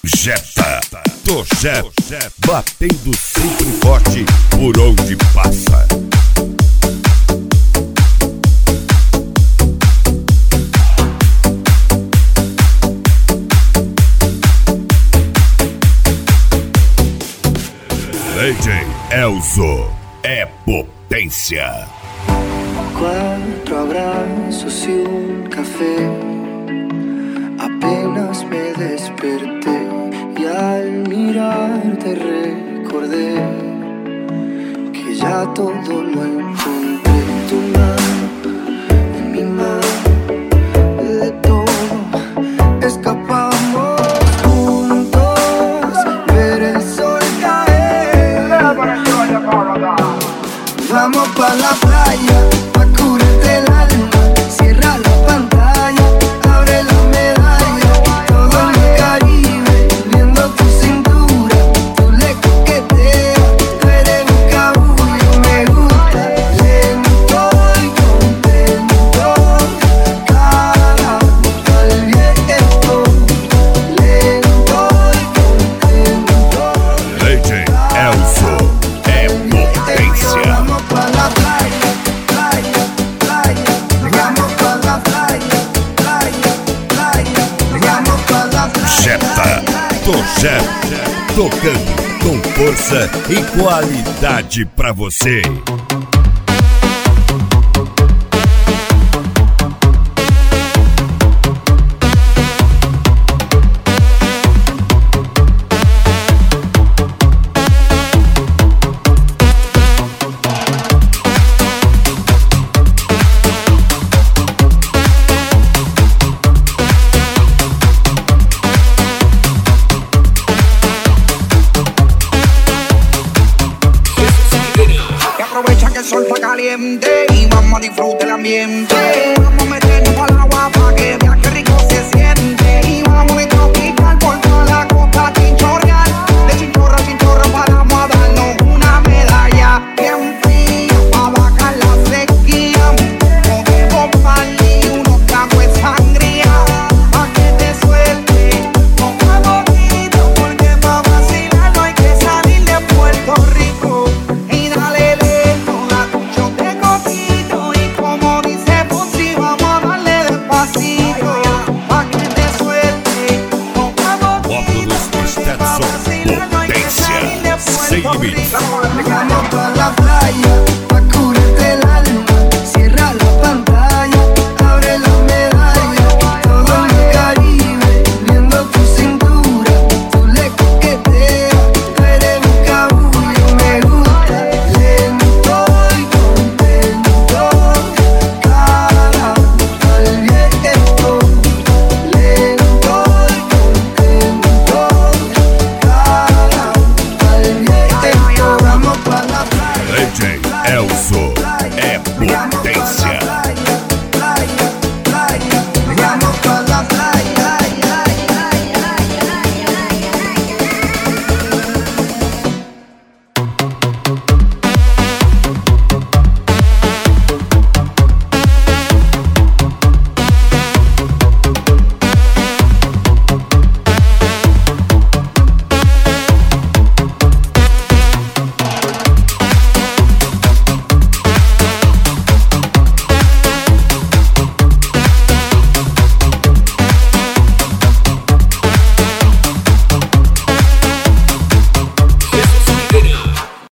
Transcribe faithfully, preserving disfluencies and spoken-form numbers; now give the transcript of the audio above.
Jetta, Toché, batendo sempre forte por onde passa. D J Elzo é potência. Cuatro abrazos y un café. Apenas me desperté y al mirarte recordé que ya todo lo encontré. Tu mano en mi mano, de todo escapamos juntos, ver el sol caer. Vamos pa' la playa, pa' curarte el alma. Cierra la pantalla, abre la medalla. Todo en el Caribe, viendo tu cintura. Tú le coqueteas, tú eres un cabullo. Me gusta lento y contento. Cada al viento, lento y contento. D J Elzo é potência. Vamos pa' la playa, playa, playa. Vamos pa' la playa, playa, playa. Vamos pa' la playa. Jetta, Toché, tocando com força e qualidade pra você. Aprovecha que el sol está caliente y vamos a disfrutar el ambiente. Vamos a meternos al agua pa' que veas qué rico se siente. Y vamos a tropical por toda la costa chinchorreal. De chinchorro a chinchorro paramos a darnos una medalla. Bien fría pa' bajar la sequía. Cogemos pan y unos tragos de sangría. Pa' que te suelte poco a poquito, porque pa' vacilar no hay que salir de Puerto Rico. Y dale Stetson, potência sem limites. Vamos pa' la playa.